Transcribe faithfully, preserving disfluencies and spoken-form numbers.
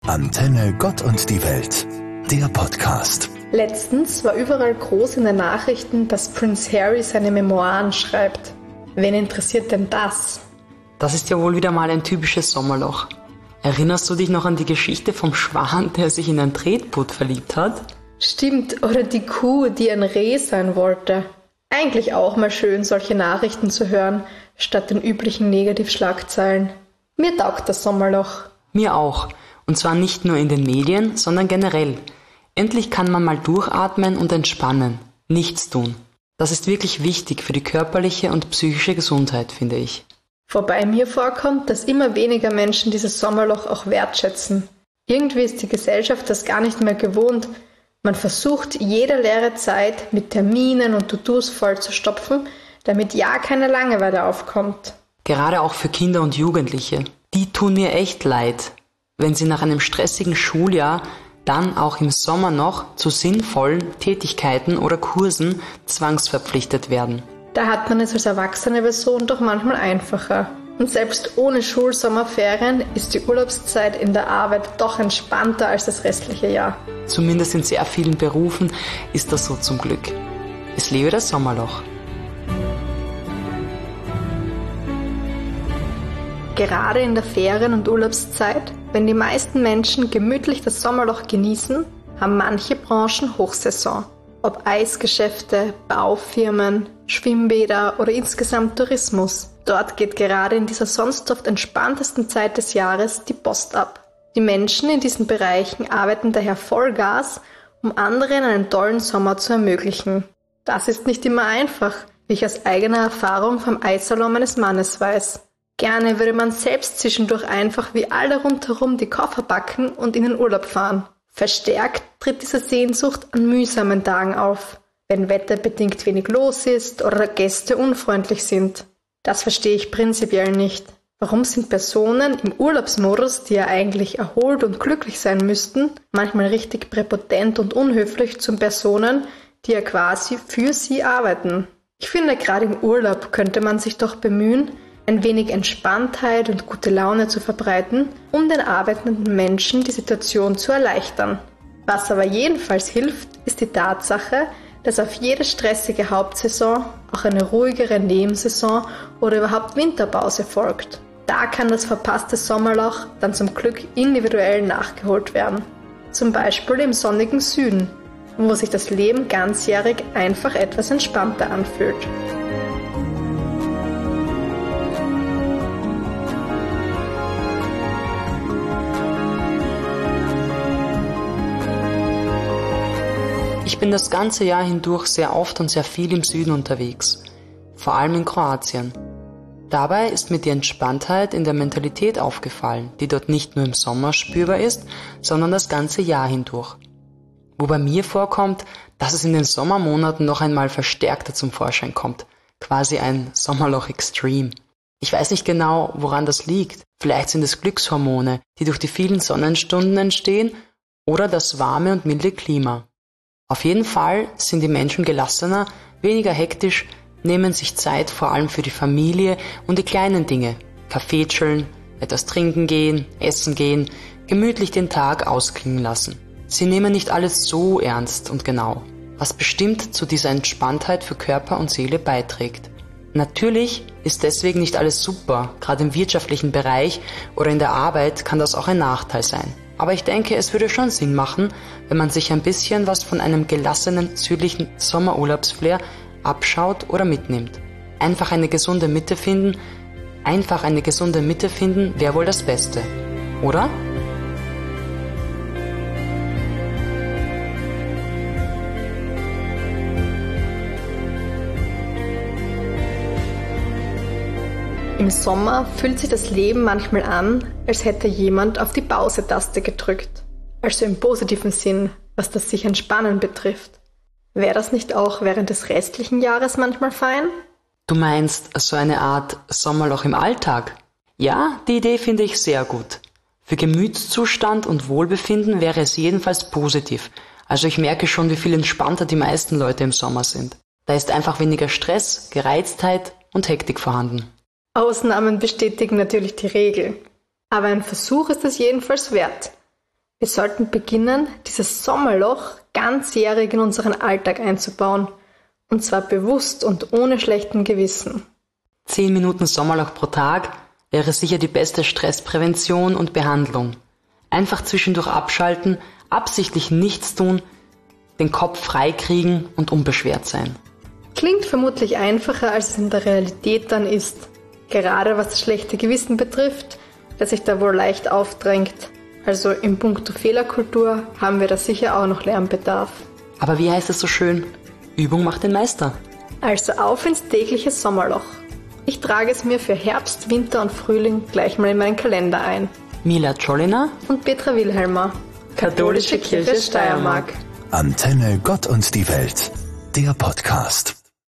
Antenne Gott und die Welt, der Podcast. Letztens war überall groß in den Nachrichten, dass Prince Harry seine Memoiren schreibt. Wen interessiert denn das? Das ist ja wohl wieder mal ein typisches Sommerloch. Erinnerst du dich noch an die Geschichte vom Schwan, der sich in ein Tretboot verliebt hat? Stimmt, oder die Kuh, die ein Reh sein wollte. Eigentlich auch mal schön, solche Nachrichten zu hören, statt den üblichen Negativschlagzeilen. Mir taugt das Sommerloch. Mir auch. Und zwar nicht nur in den Medien, sondern generell. Endlich kann man mal durchatmen und entspannen. Nichts tun. Das ist wirklich wichtig für die körperliche und psychische Gesundheit, finde ich. Wobei mir vorkommt, dass immer weniger Menschen dieses Sommerloch auch wertschätzen. Irgendwie ist die Gesellschaft das gar nicht mehr gewohnt. Man versucht, jede leere Zeit mit Terminen und To-Dos vollzustopfen, damit ja keine Langeweile aufkommt. Gerade auch für Kinder und Jugendliche. Die tun mir echt leid, wenn sie nach einem stressigen Schuljahr dann auch im Sommer noch zu sinnvollen Tätigkeiten oder Kursen zwangsverpflichtet werden. Da hat man es als erwachsene Person doch manchmal einfacher. Und selbst ohne Schulsommerferien ist die Urlaubszeit in der Arbeit doch entspannter als das restliche Jahr. Zumindest in sehr vielen Berufen ist das so zum Glück. Es lebe das Sommerloch. Gerade in der Ferien- und Urlaubszeit, wenn die meisten Menschen gemütlich das Sommerloch genießen, haben manche Branchen Hochsaison. Ob Eisgeschäfte, Baufirmen, Schwimmbäder oder insgesamt Tourismus. Dort geht gerade in dieser sonst oft entspanntesten Zeit des Jahres die Post ab. Die Menschen in diesen Bereichen arbeiten daher Vollgas, um anderen einen tollen Sommer zu ermöglichen. Das ist nicht immer einfach, wie ich aus eigener Erfahrung vom Eissalon meines Mannes weiß. Gerne würde man selbst zwischendurch einfach wie alle rundherum die Koffer packen und in den Urlaub fahren. Verstärkt tritt diese Sehnsucht an mühsamen Tagen auf, wenn wetterbedingt wenig los ist oder Gäste unfreundlich sind. Das verstehe ich prinzipiell nicht. Warum sind Personen im Urlaubsmodus, die ja eigentlich erholt und glücklich sein müssten, manchmal richtig präpotent und unhöflich zu Personen, die ja quasi für sie arbeiten? Ich finde, gerade im Urlaub könnte man sich doch bemühen, ein wenig Entspanntheit und gute Laune zu verbreiten, um den arbeitenden Menschen die Situation zu erleichtern. Was aber jedenfalls hilft, ist die Tatsache, dass auf jede stressige Hauptsaison auch eine ruhigere Nebensaison oder überhaupt Winterpause folgt. Da kann das verpasste Sommerloch dann zum Glück individuell nachgeholt werden. Zum Beispiel im sonnigen Süden, wo sich das Leben ganzjährig einfach etwas entspannter anfühlt. Ich bin das ganze Jahr hindurch sehr oft und sehr viel im Süden unterwegs, vor allem in Kroatien. Dabei ist mir die Entspanntheit in der Mentalität aufgefallen, die dort nicht nur im Sommer spürbar ist, sondern das ganze Jahr hindurch. Wo bei mir vorkommt, dass es in den Sommermonaten noch einmal verstärkter zum Vorschein kommt, quasi ein Sommerloch Extreme. Ich weiß nicht genau, woran das liegt. Vielleicht sind es Glückshormone, die durch die vielen Sonnenstunden entstehen, oder das warme und milde Klima. Auf jeden Fall sind die Menschen gelassener, weniger hektisch, nehmen sich Zeit vor allem für die Familie und die kleinen Dinge. Kaffee chillen, etwas trinken gehen, essen gehen, gemütlich den Tag ausklingen lassen. Sie nehmen nicht alles so ernst und genau, was bestimmt zu dieser Entspanntheit für Körper und Seele beiträgt. Natürlich ist deswegen nicht alles super, gerade im wirtschaftlichen Bereich oder in der Arbeit kann das auch ein Nachteil sein. Aber ich denke, es würde schon Sinn machen, wenn man sich ein bisschen was von einem gelassenen südlichen Sommerurlaubsflair abschaut oder mitnimmt. Einfach eine gesunde Mitte finden, einfach eine gesunde Mitte finden, wäre wohl das Beste, oder? Im Sommer fühlt sich das Leben manchmal an, als hätte jemand auf die Pause-Taste gedrückt. Also im positiven Sinn, was das sich Entspannen betrifft. Wäre das nicht auch während des restlichen Jahres manchmal fein? Du meinst so eine Art Sommerloch im Alltag? Ja, die Idee finde ich sehr gut. Für Gemütszustand und Wohlbefinden wäre es jedenfalls positiv. Also ich merke schon, wie viel entspannter die meisten Leute im Sommer sind. Da ist einfach weniger Stress, Gereiztheit und Hektik vorhanden. Ausnahmen bestätigen natürlich die Regel. Aber ein Versuch ist es jedenfalls wert. Wir sollten beginnen, dieses Sommerloch ganzjährig in unseren Alltag einzubauen. Und zwar bewusst und ohne schlechten Gewissen. Zehn Minuten Sommerloch pro Tag wäre sicher die beste Stressprävention und Behandlung. Einfach zwischendurch abschalten, absichtlich nichts tun, den Kopf freikriegen und unbeschwert sein. Klingt vermutlich einfacher, als es in der Realität dann ist. Gerade was das schlechte Gewissen betrifft, das sich da wohl leicht aufdrängt. Also in puncto Fehlerkultur haben wir da sicher auch noch Lernbedarf. Aber wie heißt es so schön? Übung macht den Meister. Also auf ins tägliche Sommerloch. Ich trage es mir für Herbst, Winter und Frühling gleich mal in meinen Kalender ein. Mila Czolina und Petra Wilhelmer, Katholische Kirche Steiermark. Antenne Gott und die Welt, der Podcast.